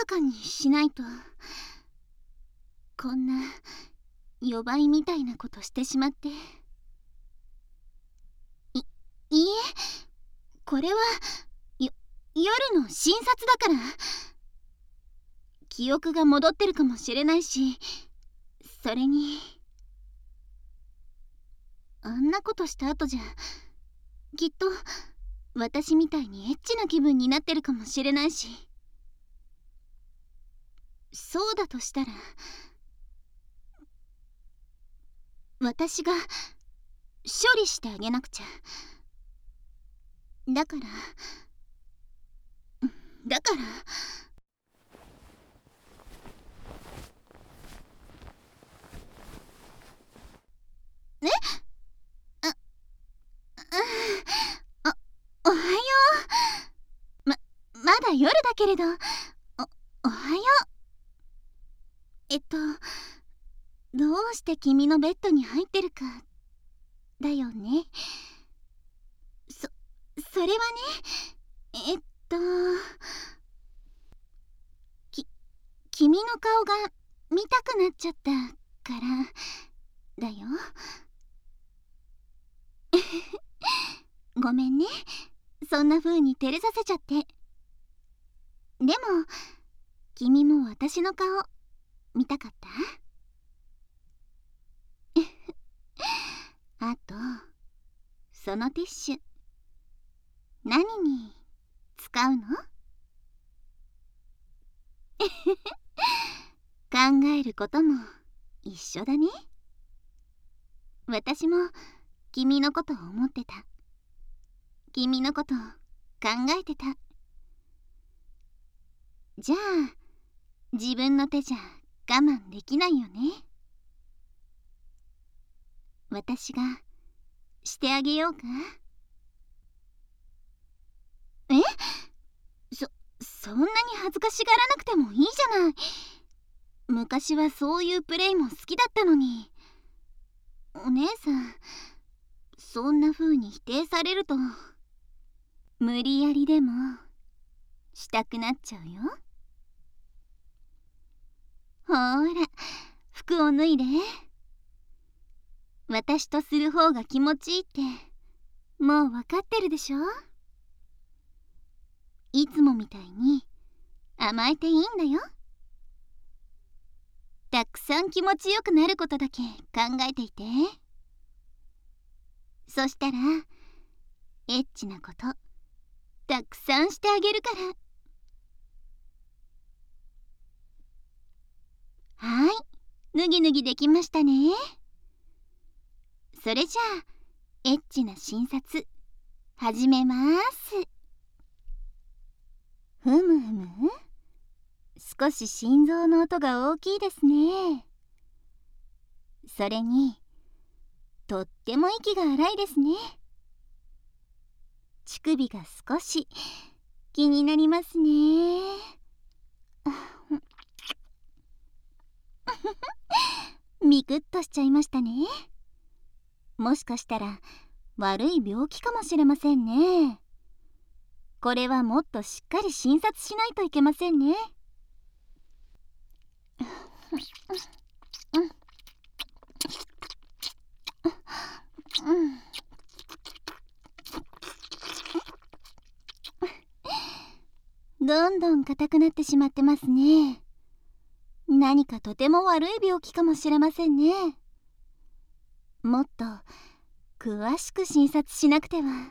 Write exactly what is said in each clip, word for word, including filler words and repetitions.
かにしないと。こんな予売みたいなことしてしまって。い、いいえ、これはよ夜の診察だから。記憶が戻ってるかもしれないし、それにあんなことした後じゃきっと私みたいにエッチな気分になってるかもしれないし。そうだとしたら私が処理してあげなくちゃ。だからだからえああおはよう。ままだ夜だけれど、おおはよう。えっとどうして君のベッドに入ってるかだよね。そそれはね、えっとき君の顔が見たくなっちゃったからだよ。ごめんね、そんな風に照れさせちゃって。でも君も私の顔見たかった？あとそのティッシュ何に使うの？考えることも一緒だね。私も君のことを思ってた。君のことを考えてた。じゃあ自分の手じゃ我慢できないよね。私がしてあげようか？え？そ、そんなに恥ずかしがらなくてもいいじゃない。昔はそういうプレイも好きだったのに。お姉さん、そんな風に否定されると無理やりでもしたくなっちゃうよ。ほーら、服を脱いで。私とする方が気持ちいいってもう分かってるでしょ。いつもみたいに甘えていいんだよ。たくさん気持ちよくなることだけ考えていて。そしたらエッチなことたくさんしてあげるから。はい、脱ぎ脱ぎできましたね。それじゃあエッチな診察始めます。ふむふむ、少し心臓の音が大きいですね。それにとっても息が荒いですね。乳首が少し気になりますね。ミクッとしちゃいましたね。もしかしたら悪い病気かもしれませんね。これはもっとしっかり診察しないといけませんね。どんどん硬くなってしまってますね。何かとても悪い病気かもしれませんね。もっと詳しく診察しなくては。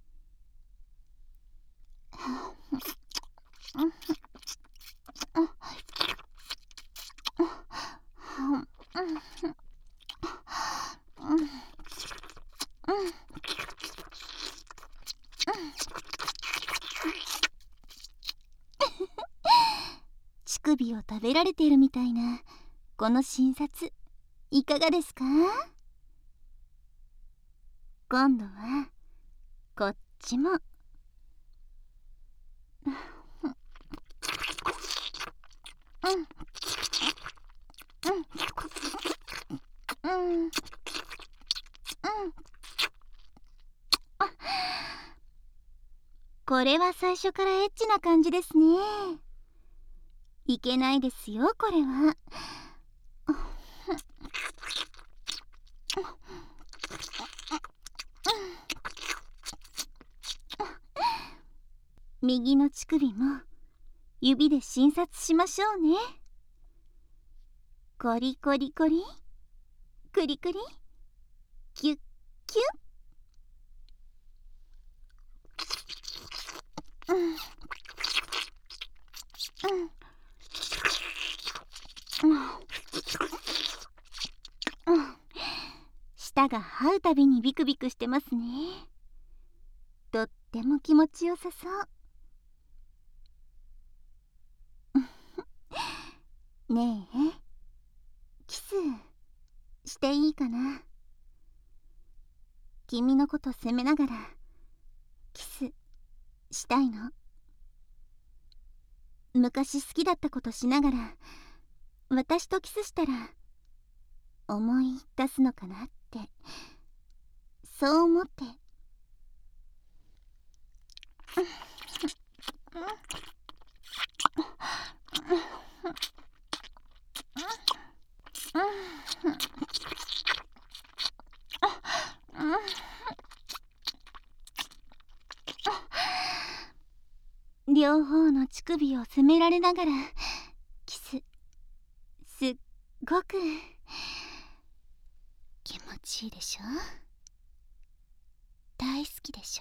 乳首を食べられているみたいなこの診察いかがですか？今度はこっちも。うんうんうんうん。これは最初からエッチな感じですね。 いけないですよ、これは。右の乳首も指で診察しましょうね。コリコリコリ、クリクリ、キュッキュッ。うんうんうん、舌が這うたびにビクビクしてますね。とっても気持ちよさそう。ねえ、キスしていいかな。君のこと責めながらキスしたいの。昔好きだったことしながら私とキスしたら思い出すのかなって、そう思って。両方の乳首を責められながらキス、すっごく気持ちいいでしょ。大好きでしょ。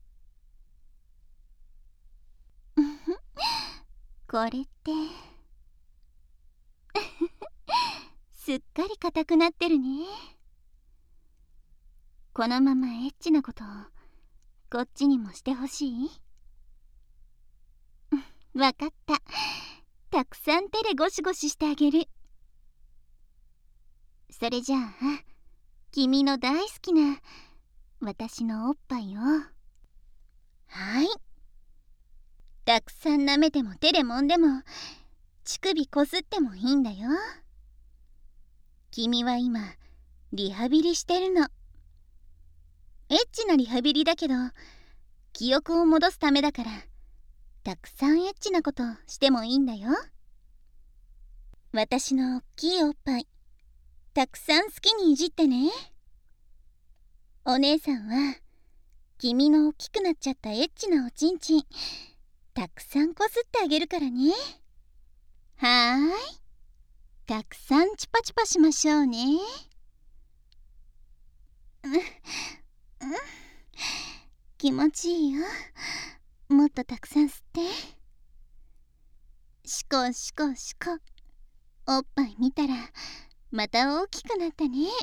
これってすっかり硬くなってるね。このままエッチなことをこっちにもしてほしい？わかった。たくさん手でゴシゴシしてあげる。それじゃあ君の大好きな私のおっぱいを、はい、たくさん舐めても手で揉んでも乳首こすってもいいんだよ。君は今リハビリしてるの。エッチなリハビリだけど記憶を戻すためだから、たくさんエッチなことしてもいいんだよ。私のおっきいおっぱいたくさん好きにいじってね。お姉さんは君の大きくなっちゃったエッチなおちんちんたくさんこすってあげるからね。はーい、たくさんチュパチュパしましょうね。うん、うん、気持ちいいよ。もっとたくさん吸って。シコシコシコ。おっぱい見たらまた大きくなったね。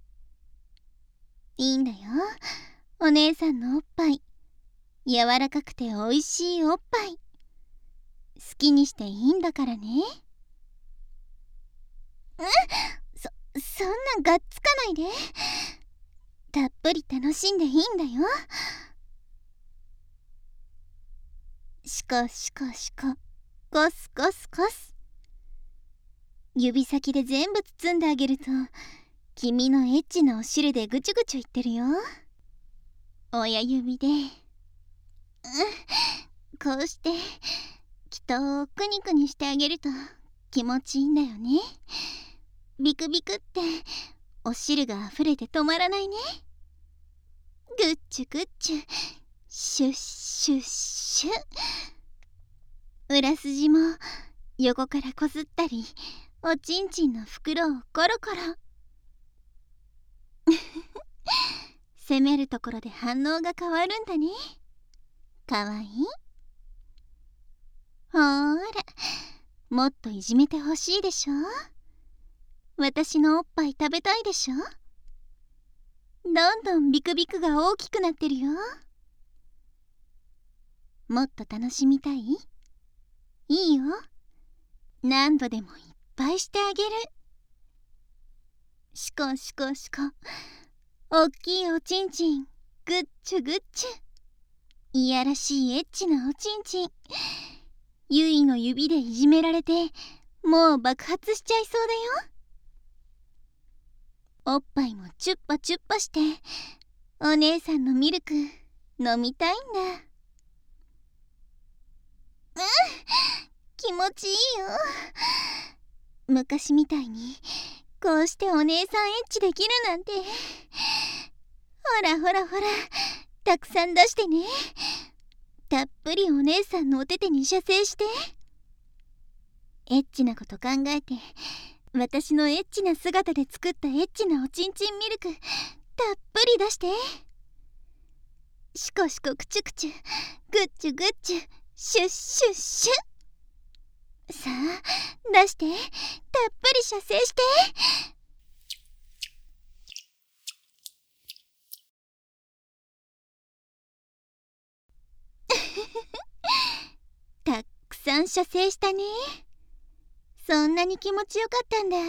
いいんだよ、お姉さんのおっぱい。柔らかくておいしいおっぱい好きにしていいんだからね。うん、そそんながっつかないで。たっぷり楽しんでいいんだよ。シコシコシコ、コスコスコス。指先で全部包んであげると君のエッチなお汁でぐちゅぐちゅいってるよ。親指で、うん、こうしてきっとくにくにしてあげると気持ちいいんだよね。ビクビクってお汁があふれて止まらないね。ぐっちゅぐっちゅ、シュッシュッシュ。裏筋も横からこすったりおちんちんの袋をコロコロ攻めるところで反応が変わるんだね。かわいい。ほーら、もっといじめてほしいでしょ。私のおっぱい食べたいでしょ。どんどんビクビクが大きくなってるよ。もっと楽しみたい？いいよ、何度でもいっぱいしてあげる。シコシコシコ、おっきいおちんちんグッチュグッチュ。いやらしいエッチなおちんちん、ゆいの指でいじめられてもう爆発しちゃいそうだよ。おっぱいもチュッパチュッパしてお姉さんのミルク飲みたいんだ。うん、気持持ちいいよ。昔みたいにこうしてお姉さんエッチできるなんて。ほらほらほら、たくさん出してね。たっぷりお姉さんのお手手に射精して。エッチなこと考えて、私のエッチな姿で作ったエッチなおちんちんミルクたっぷり出して。シコシコクチュクチュ、グッチュグッチュ、シュッシュッシュ。さあ出して、たっぷり射精して。たくさん射精したね。そんなに気持ちよかったんだ。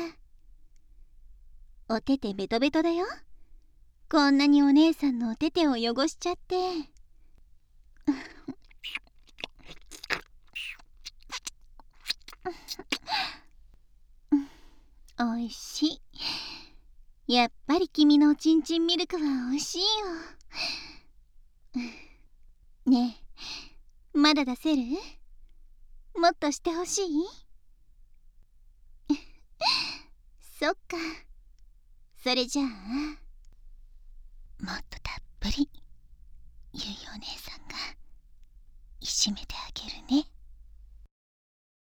お手手ベトベトだよ。こんなにお姉さんのお手手を汚しちゃって。おいしい。やっぱり君のおちんちんミルクはおいしいよ。ねえ、まだ出せる？もっとしてほしい？そっか。それじゃあ